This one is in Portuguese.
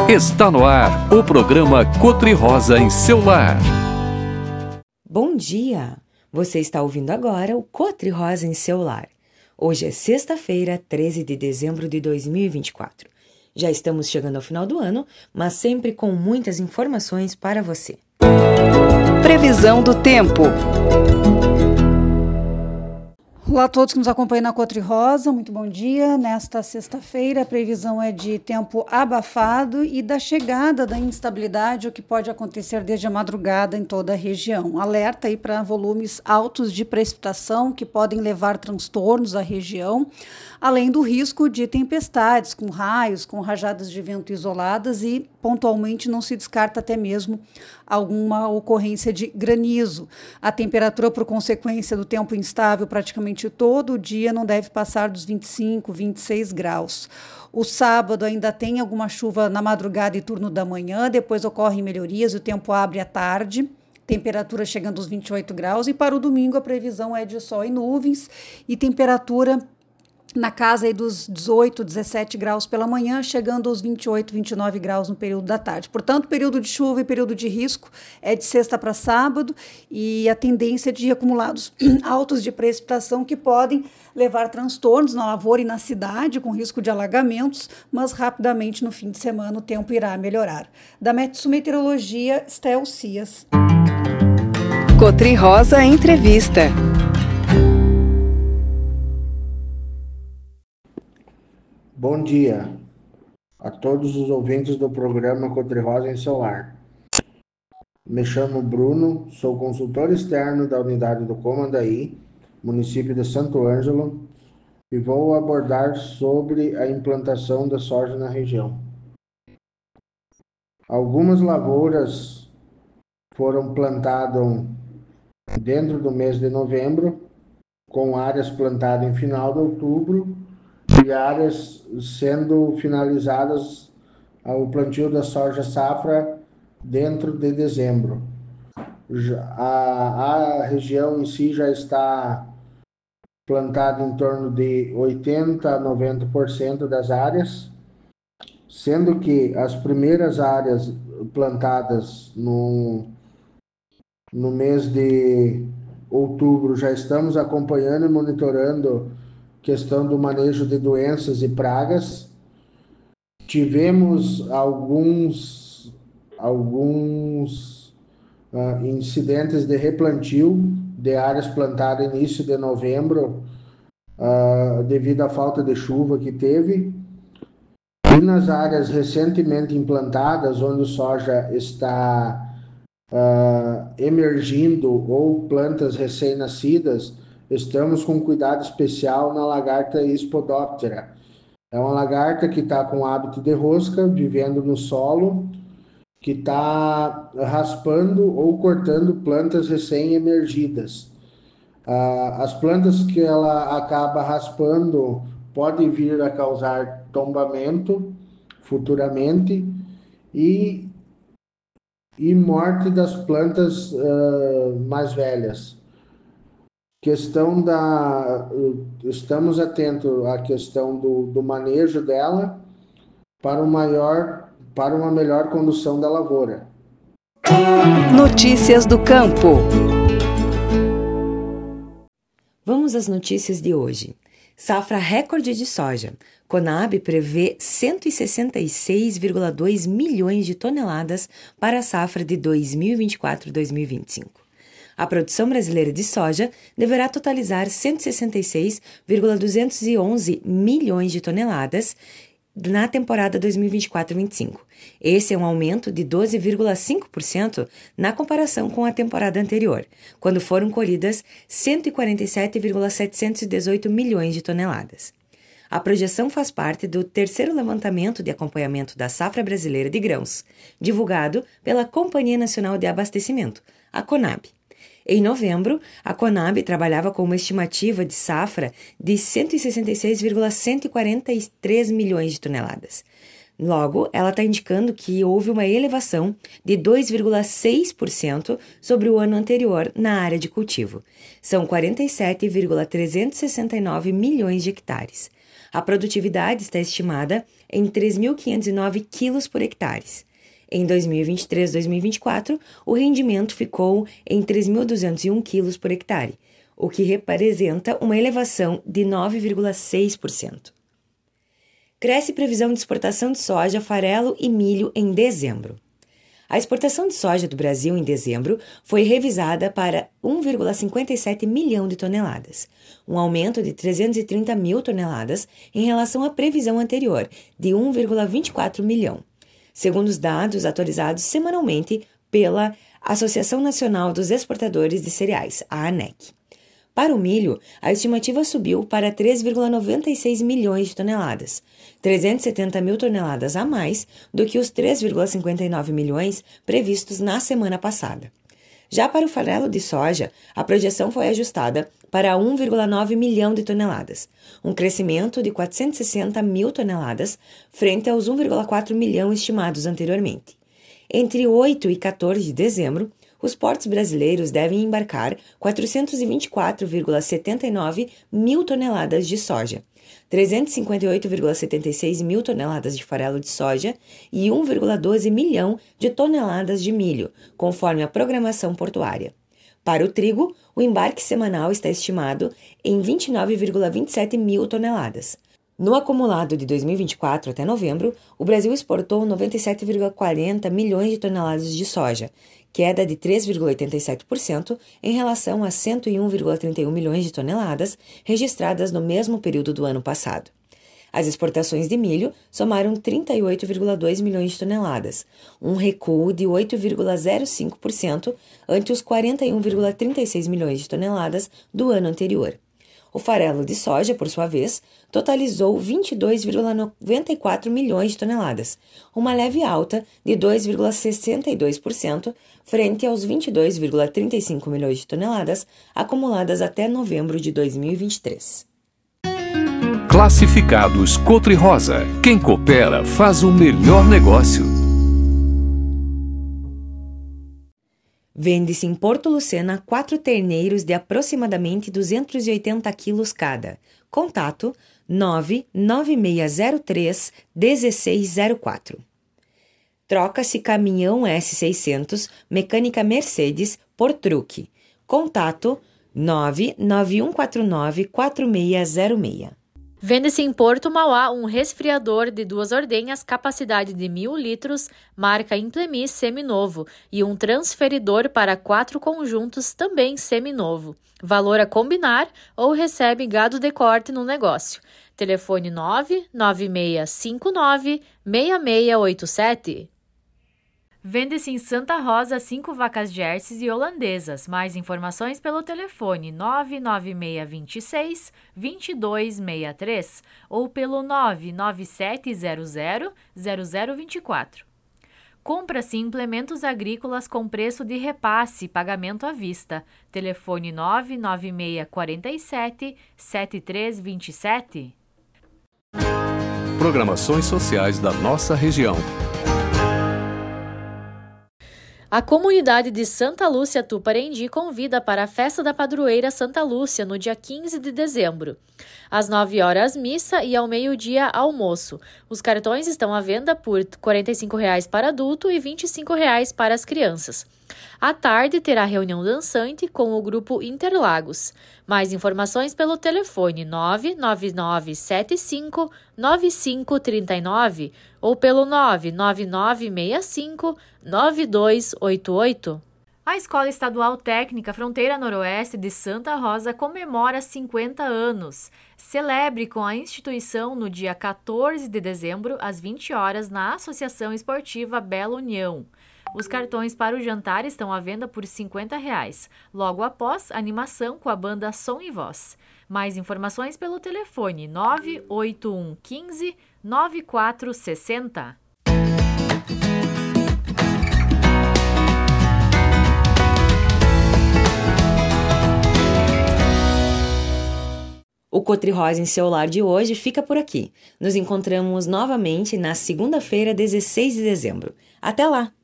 Está no ar o programa Cotri-Rosa em seu lar. Bom dia! Você está ouvindo agora o Cotri-Rosa em seu lar. Hoje é sexta-feira, 13 de dezembro de 2024. Já estamos chegando ao final do ano, mas sempre com muitas informações para você. Previsão do tempo. Olá a todos que nos acompanham na Cotri-Rosa, muito bom dia. Nesta sexta-feira a previsão é de tempo abafado e da chegada da instabilidade, o que pode acontecer desde a madrugada em toda a região. Alerta aí para volumes altos de precipitação que podem levar transtornos à região, além do risco de tempestades com raios, com rajadas de vento isoladas e pontualmente não se descarta até mesmo alguma ocorrência de granizo. A temperatura, por consequência do tempo instável praticamente todo o dia, não deve passar dos 25, 26 graus. O sábado ainda tem alguma chuva na madrugada e turno da manhã, depois ocorrem melhorias e o tempo abre à tarde. Temperatura chegando aos 28 graus e para o domingo a previsão é de sol e nuvens e temperatura na casa aí dos 18, 17 graus pela manhã, chegando aos 28, 29 graus no período da tarde. Portanto, período de chuva e período de risco é de sexta para sábado e a tendência de acumulados altos de precipitação que podem levar transtornos na lavoura e na cidade, com risco de alagamentos, mas rapidamente no fim de semana o tempo irá melhorar. Da Metsu Meteorologia, Estel Cias. Cotri-Rosa Entrevista. Bom dia a todos os ouvintes do programa Cotri-Rosa em seu lar. Me chamo Bruno, sou consultor externo da unidade do Comandaí, município de Santo Ângelo, e vou abordar sobre a implantação da soja na região. Algumas lavouras foram plantadas dentro do mês de novembro, com áreas plantadas em final de outubro, e áreas sendo finalizadas o plantio da soja safra dentro de dezembro. A região em si já está plantada em torno de 80% a 90% das áreas, sendo que as primeiras áreas plantadas no mês de outubro já estamos acompanhando e monitorando questão do manejo de doenças e pragas. Tivemos alguns incidentes de replantio de áreas plantadas no início de novembro, devido à falta de chuva que teve. E nas áreas recentemente implantadas, onde a soja está emergindo ou plantas recém-nascidas, estamos com cuidado especial na lagarta Spodoptera. É uma lagarta que está com hábito de rosca, vivendo no solo, que está raspando ou cortando plantas recém-emergidas. As plantas que ela acaba raspando podem vir a causar tombamento futuramente e morte das plantas mais velhas. Estamos atentos à questão do manejo dela para uma melhor condução da lavoura. Notícias do campo. Vamos às notícias de hoje. Safra recorde de soja. Conab prevê 166,2 milhões de toneladas para a safra de 2024-2025. A produção brasileira de soja deverá totalizar 166,211 milhões de toneladas na temporada 2024-25. Esse é um aumento de 12,5% na comparação com a temporada anterior, quando foram colhidas 147,718 milhões de toneladas. A projeção faz parte do terceiro levantamento de acompanhamento da safra brasileira de grãos, divulgado pela Companhia Nacional de Abastecimento, a Conab. Em novembro, a Conab trabalhava com uma estimativa de safra de 166,143 milhões de toneladas. Logo, ela está indicando que houve uma elevação de 2,6% sobre o ano anterior na área de cultivo. São 47,369 milhões de hectares. A produtividade está estimada em 3.509 quilos por hectare. Em 2023-2024, o rendimento ficou em 3.201 quilos por hectare, o que representa uma elevação de 9,6%. Cresce previsão de exportação de soja, farelo e milho em dezembro. A exportação de soja do Brasil em dezembro foi revisada para 1,57 milhão de toneladas, um aumento de 330 mil toneladas em relação à previsão anterior, de 1,24 milhão, segundo os dados atualizados semanalmente pela Associação Nacional dos Exportadores de Cereais, a ANEC. Para o milho, a estimativa subiu para 3,96 milhões de toneladas, 370 mil toneladas a mais do que os 3,59 milhões previstos na semana passada. Já para o farelo de soja, a projeção foi ajustada para 1,9 milhão de toneladas, um crescimento de 460 mil toneladas frente aos 1,4 milhão estimados anteriormente. Entre 8 e 14 de dezembro, os portos brasileiros devem embarcar 424,79 mil toneladas de soja, 358,76 mil toneladas de farelo de soja e 1,12 milhão de toneladas de milho, conforme a programação portuária. Para o trigo, o embarque semanal está estimado em 29,27 mil toneladas. No acumulado de 2024 até novembro, o Brasil exportou 97,40 milhões de toneladas de soja, queda de 3,87% em relação a 101,31 milhões de toneladas registradas no mesmo período do ano passado. As exportações de milho somaram 38,2 milhões de toneladas, um recuo de 8,05% ante os 41,36 milhões de toneladas do ano anterior. O farelo de soja, por sua vez, totalizou 22,94 milhões de toneladas, uma leve alta de 2,62% frente aos 22,35 milhões de toneladas acumuladas até novembro de 2023. Classificados Cotri-Rosa. Quem coopera faz o melhor negócio. Vende-se em Porto Lucena 4 terneiros de aproximadamente 280 quilos cada. Contato 99603-1604. Troca-se caminhão S600 mecânica Mercedes por truque. Contato 99149-4606. Vende-se em Porto Mauá um resfriador de 2 ordenhas, capacidade de 1.000 litros, marca Implemis seminovo, e um transferidor para 4 conjuntos, também seminovo. Valor a combinar ou recebe gado de corte no negócio. Telefone 99659-6687. Vende-se em Santa Rosa 5 vacas jerseys e holandesas. Mais informações pelo telefone 99626-2263 ou pelo 99700-0024. Compra-se implementos agrícolas com preço de repasse, pagamento à vista. Telefone 99647-7327. Programações sociais da nossa região. A comunidade de Santa Lúcia Tuparendi convida para a Festa da Padroeira Santa Lúcia no dia 15 de dezembro. Às 9 horas, missa e ao meio-dia, almoço. Os cartões estão à venda por R$ 45,00 para adulto e R$ 25,00 para as crianças. À tarde, terá reunião dançante com o grupo Interlagos. Mais informações pelo telefone 99975-9539 ou pelo 99965-9288. A Escola Estadual Técnica Fronteira Noroeste de Santa Rosa comemora 50 anos. Celebre com a instituição no dia 14 de dezembro, às 20 horas, na Associação Esportiva Bela União. Os cartões para o jantar estão à venda por R$ 50,00, logo após animação com a banda Som e Voz. Mais informações pelo telefone 981 15 9460. O Cotri-Rosa em seu lar de hoje fica por aqui. Nos encontramos novamente na segunda-feira, 16 de dezembro. Até lá!